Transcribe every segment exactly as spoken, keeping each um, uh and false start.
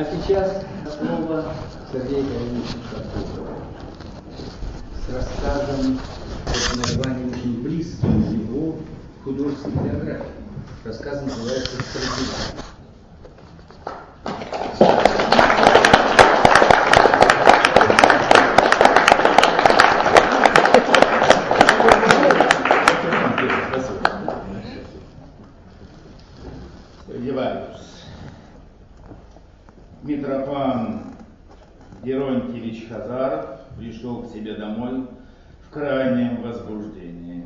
А сейчас слово Сергею Калиничу Шатукову с рассказом под названием очень близким его художественной биографии. Рассказ называется «Страдивари». Митрофан Геронтьевич Хазаров пришел к себе домой в крайнем возбуждении.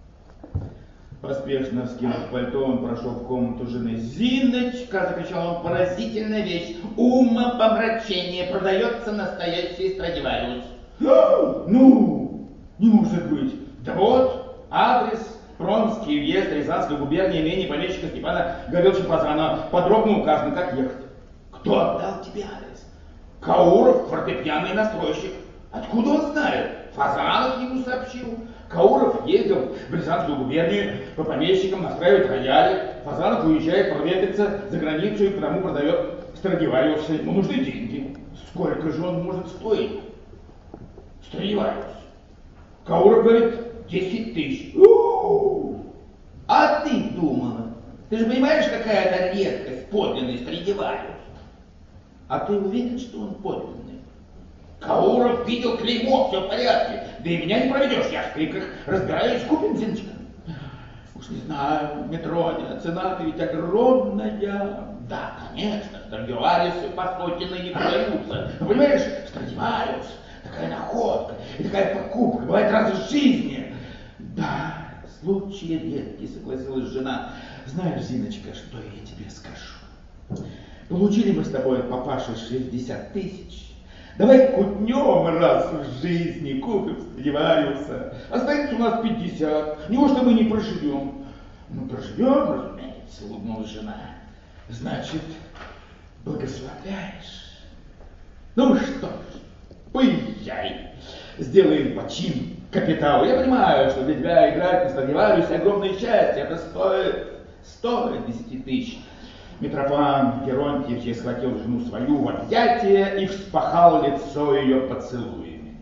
Поспешно вскинув пальто, он прошел в комнату жены. «Зиночка!» — закричал он. «Поразительная вещь! Умопомрачение! Продается настоящий Страдивариус!» «А, ну, не может быть! Да вот, адрес. Пронский уезд Рязанской губернии, имение помещика Степана Гавриловича Фазанова. Подробно указано, как ехать». «Кто отдал тебе адрес?» «Кауров, фортепианный настройщик». «Откуда он знает?» «Фазанов ему сообщил». Кауров ездил в Рязанскую губернию по помещикам настраивать рояли. Фазанов уезжает проветриться за границу и потому продает Страдивариуса. Ему нужны деньги. Сколько же он может стоить? Страдивариус. Кауров говорит, десять тысяч. У-у-у. А ты думала? Ты же понимаешь, какая это редкость, подлинный Страдивариус? А ты уверен, что он подлинный? Кауров видел клеймо, все в порядке. Да и меня не проведешь, я в скрипках разбираюсь, купим, Зиночка. Уж не знаю, Метроня, цена-то ведь огромная. Да, конечно, Страдивариусы по сотенной не продаются. Но понимаешь, Страдивариус, такая находка и такая покупка, бывает раз в жизни. Да, случай редкий, согласилась жена. Знаешь, Зиночка, что я тебе скажу? Получили мы с тобой, папаша, шестьдесят тысяч. Давай кутнем раз в жизни, купим Страдивариуса. Останется у нас пятьдесят. Неужто мы не проживем? Ну, проживем, разумеется, улыбнулась жена. Значит, благословляешь? Ну что ж, поезжай. Сделаем почин капиталу. Я понимаю, что для тебя играть на Страдивариусе огромное счастье. Это стоит, стоит десяти тысяч. Митрофан Геронтьевич схватил жену свою в объятия и вспахал лицо ее поцелуями.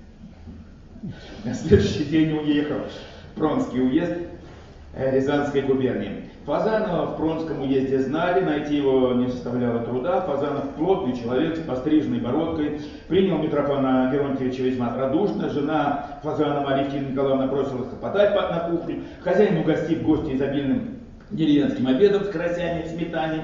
На следующий день уехал в Пронский уезд Рязанской губернии. Фазанова в Пронском уезде знали, найти его не составляло труда. Фазанов плотный человек с постриженной бородкой, принял Митрофана Геронтьевича весьма радушно. Жена Фазанова Алевтина Николаевна бросилась хлопотать на кухню. Хозяин, угостив гостя изобильным деревенским обедом с карасями в сметане,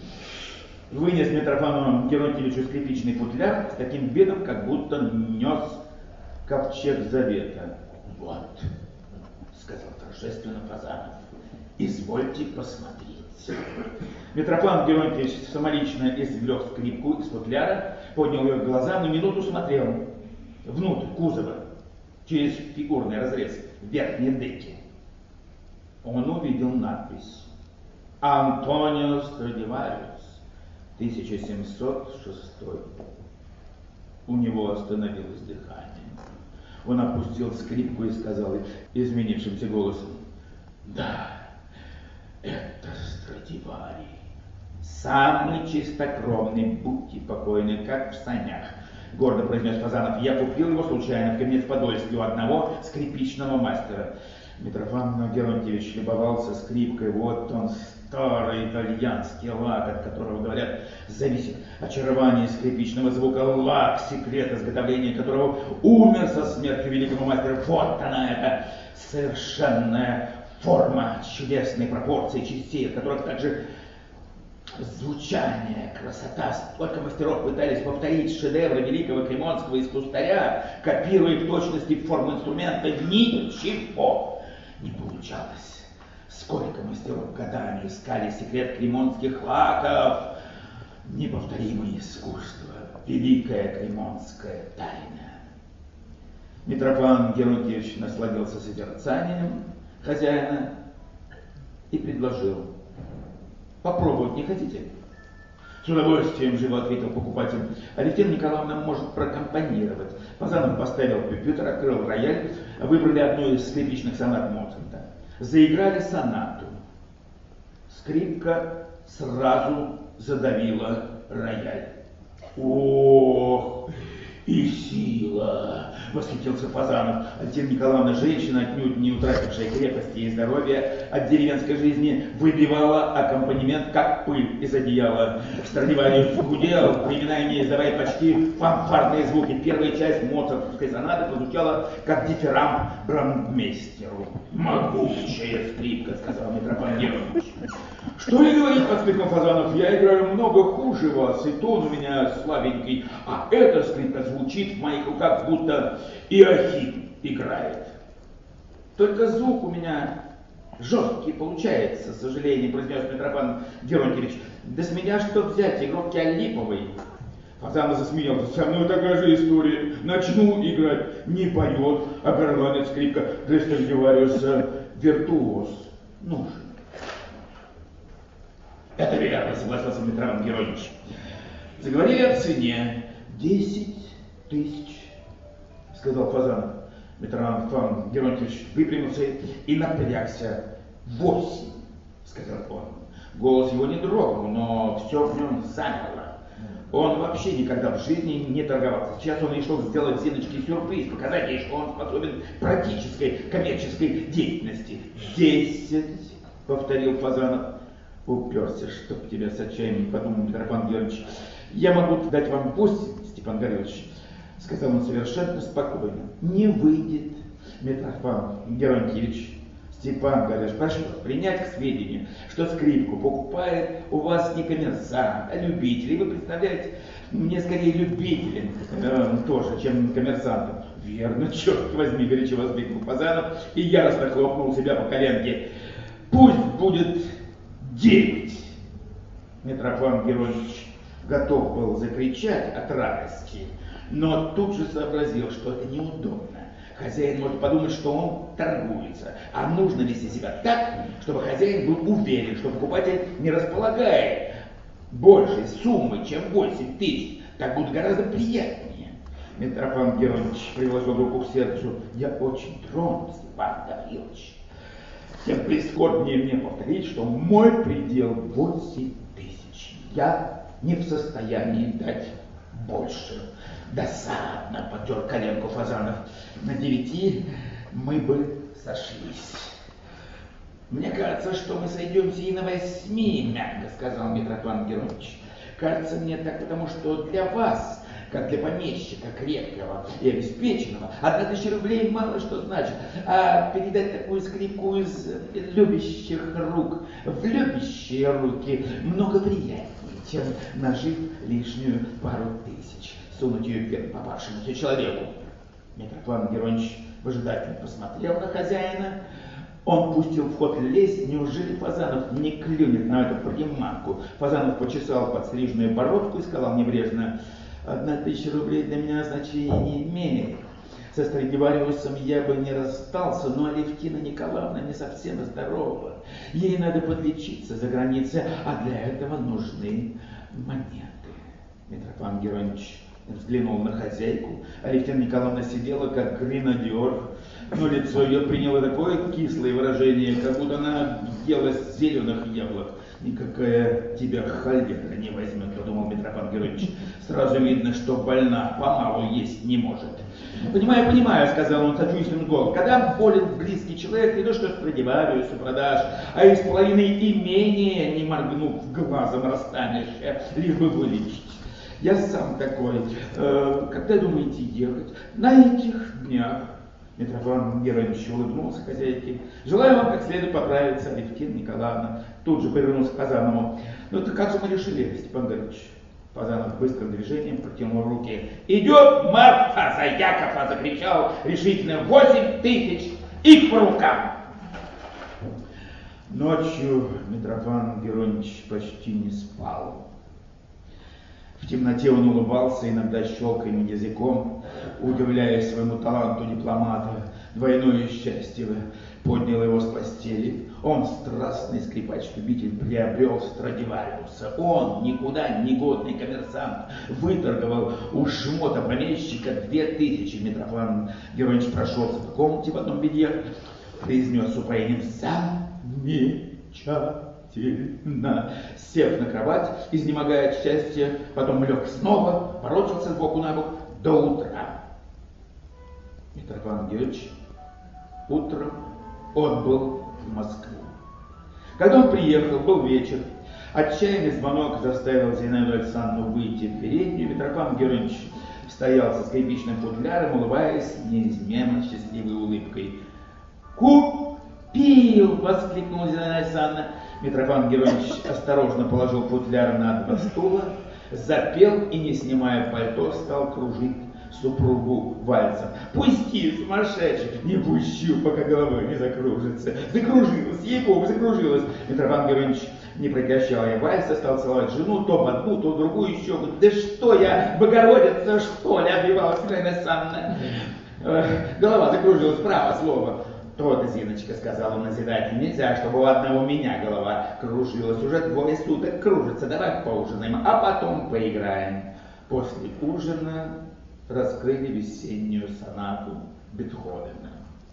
вынес Митрофану Геронтьевичу скрипичный футляр с таким видом, как будто нес ковчег завета. «Вот», — сказал торжественно Фазанов, — «извольте посмотреть». Митрофан Геронтьевич самолично извлек скрипку из футляра, поднял ее к глазам и минуту смотрел внутрь кузова, через фигурный разрез в верхней деке. Он увидел надпись «Антонио Страдивариус, тысяча семьсот шестой». У него остановилось дыхание. Он опустил скрипку и сказал изменившимся голосом: «Да, это Страдивари. Самый чистокровный, будьте покойны, как в санях», — гордо произнес Фазанов. «Я купил его случайно в Каменец-Подольске у одного скрипичного мастера». Митрофан Геронтьевич любовался скрипкой. Вот он, старый итальянский лак, от которого, говорят, зависит очарование скрипичного звука. Лак, секрет изготовления которого умер со смертью великого мастера. Вот она, эта совершенная форма, чудесные пропорции частей, от которых также звучание, красота. Столько мастеров пытались повторить шедевры великого кремонского искусстваря, копируя в точности форму инструмента. Ничего не получалось. Сколько мастеров годами искали секрет кремонских лаков. Неповторимое искусство, великая кремонская тайна. Митрофан Геронтьевич насладился созерцанием хозяина и предложил: «Попробовать не хотите?» «С удовольствием», — живо ответил покупатель. «Алевтина Николаевна может прокомпонировать». Фазанов поставил пюпитр, открыл рояль, выбрали одну из скрипичных сонат Моцарта. Заиграли сонату. Скрипка сразу задавила рояль. Ох, и сила! Восхитился Фазанов. Альтина Николаевна, женщина, отнюдь не утратившая крепости и здоровья от деревенской жизни, выбивала аккомпанемент, как пыль из одеяла. Страдивариус гудел, временами издавая почти фанфарные звуки. Первая часть моцартовской сонаты прозвучала как дифирамб брандмейстеру. «Могучая скрипка», — сказал Митрофан Георгиевич. «Что и говорить», — воскликнул Фазанов, — «я играю много хуже вас, и тон у меня слабенький, а эта скрипка звучит в моих руках, будто Иохим играет. Только звук у меня жесткий получается, с сожалением произнес Митрофан Георгиевич. Да с меня что взять, игрок я липовый». Фазанов засмеялся. «Со мной такая же история. Начну играть, не поет, а горланит скрипка. Для Страдивариуса виртуоз нужен». «Это верно», — согласился Митрофан Георгиевич. Заговорили о цене. «Десять тысяч», — сказал Фазанов. Митрофан Георгиевич выпрямился и напрягся. «Восемь», — сказал он. Голос его не дрогнул, но все в нем замерло. Он вообще никогда в жизни не торговался. Сейчас он решил сделать Зиночке сюрприз, показать ей, что он способен к практической коммерческой деятельности. «Десять», — повторил Фазанов. «Уперся, чтоб тебя с отчаянием», — подумал Митрофан Георгиевич. «Я могу дать вам восемь, Степан Гаврилович», — сказал он совершенно спокойно. «Не выйдет, Митрофан Георгиевич». «Степан Гаврилович, прошу принять к сведению, что скрипку покупает у вас не коммерсант, а любитель. И вы представляете, мне скорее любителем э, тоже, чем коммерсантом». «Верно, черт возьми», — горячо воскликнул Фазанов и яростно хлопнул себя по коленке. «Пусть будет девять». Митрофан Георгиевич готов был закричать от радости, но тут же сообразил, что это неудобно. Хозяин может подумать, что он торгуется, а нужно вести себя так, чтобы хозяин был уверен, что покупатель не располагает большей суммы, чем восемь тысяч. Так будет гораздо приятнее. Митрофан Георгиевич приложил руку к сердцу. «Я очень тронут, Степан Гаврилович. Тем прискорбнее мне повторить, что мой предел восемь тысяч. Я не в состоянии дать больше». «Досадно», — потер коленку Фазанов. «На девяти мы бы сошлись». «Мне кажется, что мы сойдемся и на восьми», — мягко сказал Митрофан Георгиевич. «Кажется мне так, потому что для вас, как для помещика крепкого и обеспеченного, одна тысяча рублей мало что значит, а передать такую скрипку из любящих рук в любящие руки много приятнее, чем нажив лишнюю пару тысяч, сунуть ее вверх попавшемуся человеку». Митрофан Георгиевич выжидательно посмотрел на хозяина. Он пустил в ход лесть. Неужели Фазанов не клюнет на эту приманку? Фазанов почесал подстриженную бородку и сказал небрежно: «Одна тысяча рублей для меня значения не имеет. Со Страдивариусом я бы не расстался, но Алевтина Николаевна не совсем здорова. Ей надо подлечиться за границей, а для этого нужны монеты». Митрофан Георгиевич взглянул на хозяйку. Алевтина Николаевна сидела, как гренадер, но лицо ее приняло такое кислое выражение, как будто она ела зеленых яблок. «Никакая тебя холера не возьмет», — подумал Митрофан Георгиевич. «Сразу видно, что больна, помалу есть не может». «Понимаю, понимаю», — сказал он сочувственным голосом. «Когда болен близкий человек, не то что Страдивариусу продашь, а из половины имения, не моргнув глазом, расстанешь, лишь бы вылечить. Я сам такой. Э, когда думаете ехать?» «На этих днях». Митрофан Георгиевич улыбнулся хозяйке. «Желаю вам как следует поправиться, Алевтина Николаевна». Тут же повернулся к Фазанову. «Ну это как же мы решили, Степан Гаврилович?» Фазанов быстрым движением протянул руки. «Идет Марфа за Якова!» — закричал решительно. «Восемь тысяч и по рукам!» Ночью Митрофан Георгиевич почти не спал. В темноте он улыбался, иногда щелкаемым языком, удивляясь своему таланту дипломата. Двойное счастье подняло его с постели. Он, страстный скрипач-любитель, приобрел Страдивариуса. Он, никуда не годный коммерсант, выторговал у жмота помещика две тысячи. Митрофан Георгиевич прошелся по комнате в одном белье, произнес с упоением: «Замечательно! На, сев на кровать, изнемогая от счастья, потом лег снова, ворочался сбоку на бок до утра. Митрофан Георгиевич утром отбыл в Москву. Когда он приехал, был вечер. Отчаянный звонок заставил Зинаиду Александровну выйти в переднюю. Митрофан Георгиевич стоял со скрипичным футляром, улыбаясь неизменно счастливой улыбкой. «Купил!» — воскликнула Зинаида Александровна. Митрофан Георгиевич осторожно положил футляр на два стула, запел и, не снимая пальто, стал кружить супругу вальсом. «Пусти, сумасшедший!» «Не пущу, пока голова не закружится!» Закружилась, ей-богу, закружилась. Митрофан Георгиевич не прекращая вальса, стал целовать жену, то в одну, то в другую еще. «Да что я, Богородица, что ли?» — обливалась Зинаида Александровна. Голова закружилась, право слово. «То-то, Зиночка, — сказал он назидательно, — нельзя, чтобы у одного меня голова кружилась. Уже двое суток кружится, давай поужинаем, а потом поиграем». После ужина раскрыли весеннюю сонату Бетховена.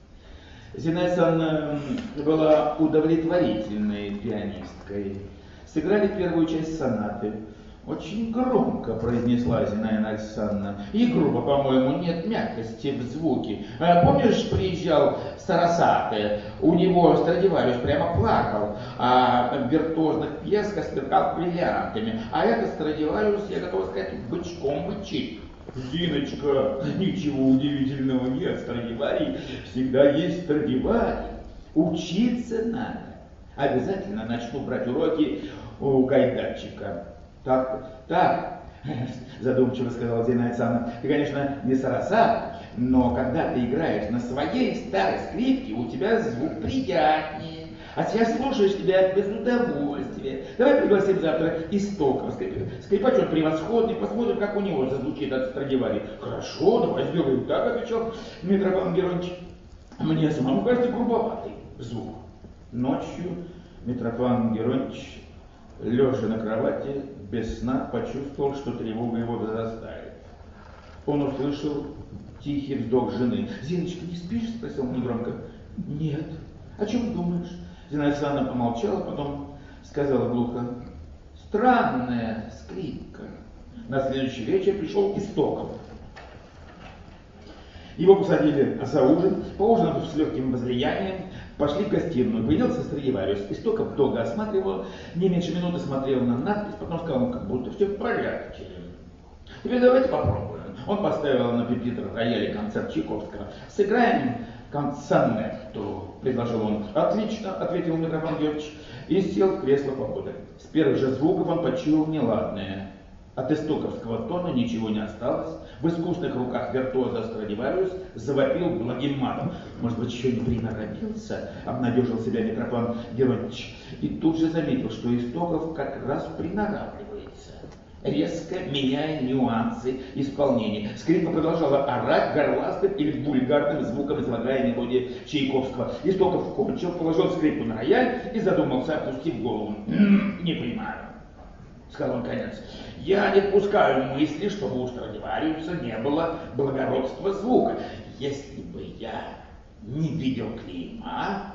Зинаида Александровна была удовлетворительной пианисткой. Сыграли первую часть сонаты. Очень громко произнесла Зинаида Александровна. И грубо, по-моему, нет мягкости в звуке. А, помнишь, приезжал Сарасате, у него Страдивариус прямо плакал, а в виртуозных пьесках сверкал бриллиантами. А этот Страдивариус, я готова сказать, бычком бычит. Зиночка, ничего удивительного нет, Страдивари всегда есть Страдивари. Учиться надо. Обязательно начну брать уроки у Гайдарчика. Так, так, задумчиво сказала Зинаида Александровна, ты, конечно, не Сарасат, но когда ты играешь на своей старой скрипке, у тебя звук приятнее. А сейчас слушаешь тебя без удовольствия. Давай пригласим завтра Истокова. Скрипач он превосходный, посмотрим, как у него зазвучит от Страдивари. Хорошо, давай сделаем так, отвечал Митрофан Георгиевич. Мне самому кажется грубоватый звук. Ночью Митрофан Георгиевич, лежа на кровати, без сна, почувствовал, что тревога его возрастает. Он услышал тихий вздох жены. «Зиночка, не спишь?» — спросил он негромко. «Нет. О чем думаешь?» Зинаида Александровна помолчала, потом сказала глухо: «Странная скрипка». На следующий вечер пришел Истоков. Его посадили за ужин, поужинав с легким возлиянием, пошли в гостиную. Появился Страдивариус. Истоков долго осматривал, не меньше минуты смотрел на надпись, потом сказал, ну, как будто все в порядке. Теперь давайте попробуем. Он поставил на пюпитр рояля концерт Чайковского. «Сыграем концертту», предложил он. «Отлично», ответил Митрофан Георгиевич и сел в кресло поодаль. С первых же звуков он почуял неладное. От истоковского тона ничего не осталось. В искусных руках виртуоза Страдивариус завопил благим матом. Может быть, еще не приноровился, обнадежил себя Митрофан Георгиевич. И тут же заметил, что Истоков как раз приноравливается, резко меняя нюансы исполнения. Скрипка продолжала орать горластым или вульгарным звуком, излагая мелодии Чайковского. Истоков кончил, положил скрипку на рояль и задумался, опустив голову. «Не понимаю», — сказал он конец. «Я не допускаю мысли, чтобы у Страдивариуса не было благородства звука. Если бы я не видел клейма,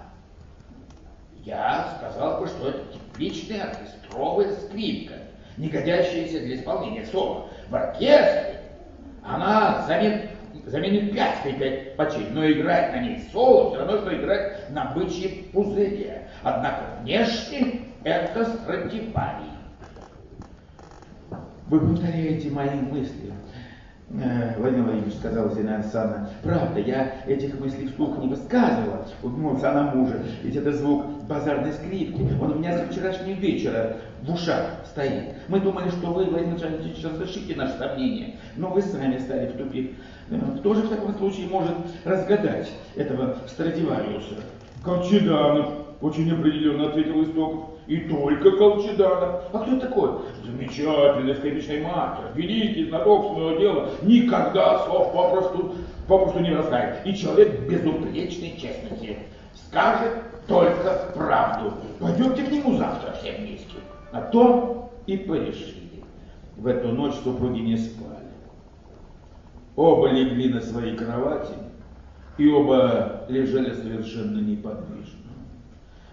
я сказал бы, что это типичная оркестровая скрипка, не годящаяся для исполнения соло. В оркестре она заменит, заменит пять скрипачей, но играть на ней соло все равно, что играть на бычьем пузыре. Однако внешне это Страдивари». «Вы повторяете мои мысли, Владимир Владимирович, — сказала Зинаида Александровна. — Правда, я этих мыслей вслух не высказывала. Улыбнулся она мужа. Ведь это звук базарной скрипки. Он у меня со вчерашнего вечера в ушах стоит. Мы думали, что вы, Владимир Владимирович, разрешите наши сомнения, но вы сами стали в тупик. Кто же в таком случае может разгадать этого Страдивариуса?» «Колчеданов», — очень определенно ответил Истоков. «И только Колчеданов. А кто такой?» «Замечательный скрипичный мастер, великий знаток своего дела, никогда слов попросту, попросту не раскает. И человек безупречной честности. Скажет только правду. Пойдемте к нему завтра все вместе». О том и порешили. В эту ночь супруги не спали. Оба легли на свои кровати, и оба лежали совершенно неподвижно.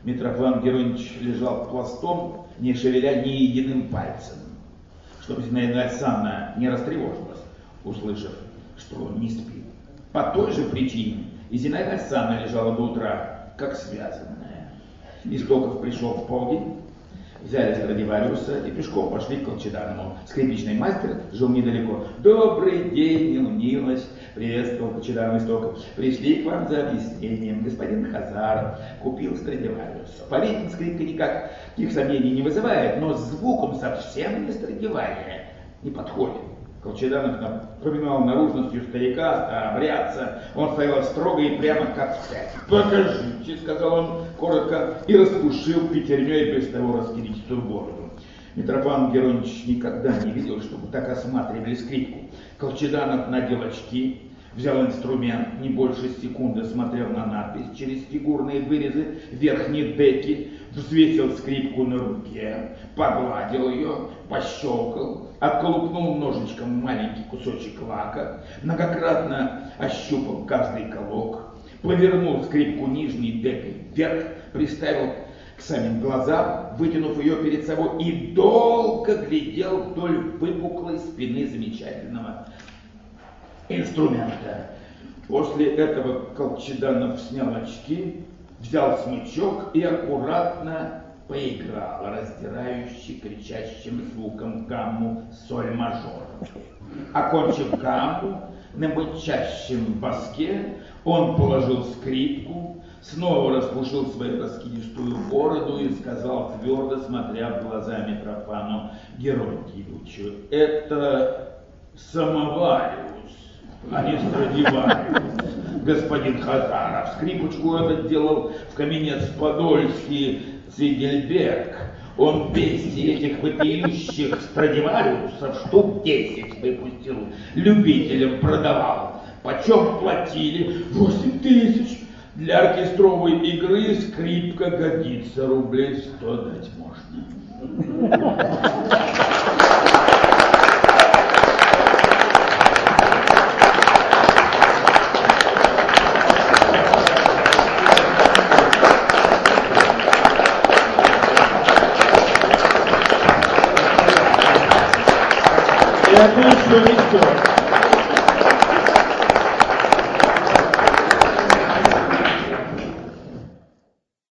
Митрофан Геронович лежал пластом, не шевеля ни единым пальцем, чтобы Зинаида Александровна не растревожилась, услышав, что он не спит. По той же причине и Зинаида Александровна лежала до утра, как связанная. Истоков пришел в полдень, взяли Страдивариуса и пешком пошли к Колчедану. Скрипичный мастер жил недалеко. «Добрый день, Милнилович!» — приветствовал Колчедан Истоков. «Пришли к вам за объяснением. Господин Хазаров купил Страдивариуса. По-видимому, скрипка никаких сомнений не вызывает, но звук он совсем не Страдивария, не подходит». Колчеданов напоминал наружностью старика, старообрядца. Он стоял строго и прямо как встать. «Покажите», — сказал он коротко, и распушил пятерней без того раскиричную бороду. Митрофан Геронович никогда не видел, чтобы так осматривали скрипку. Колчеданов надел очки, взял инструмент, не больше секунды смотрел на надпись через фигурные вырезы верхней деки, взвесил скрипку на руке, погладил ее, пощелкал, отколупнул ножичком маленький кусочек лака, многократно ощупал каждый колок, повернул скрипку нижней декой вверх, приставил к самим глазам, вытянув ее перед собой, и долго глядел вдоль выпуклой спины замечательного инструмента. После этого Колчеданов снял очки, взял смычок и аккуратно поиграл раздирающий кричащим звуком гамму соль мажор. Окончив гамму, на мычащем баске он положил скрипку, снова распушил свою раскидистую бороду и сказал твердо, смотря в глаза Митрофану Героновичу: «Это самовариус, а не Страдивариус, господин Хазаров. Скрипочку этот делал в Каменец-Подольский Цигельберг. Он двести этих вопиющих Страдивариусов штук десять выпустил, любителям продавал. Почем платили? Восемь тысяч. Для оркестровой игры скрипка годится, рублей сто дать можно». Это еще не все.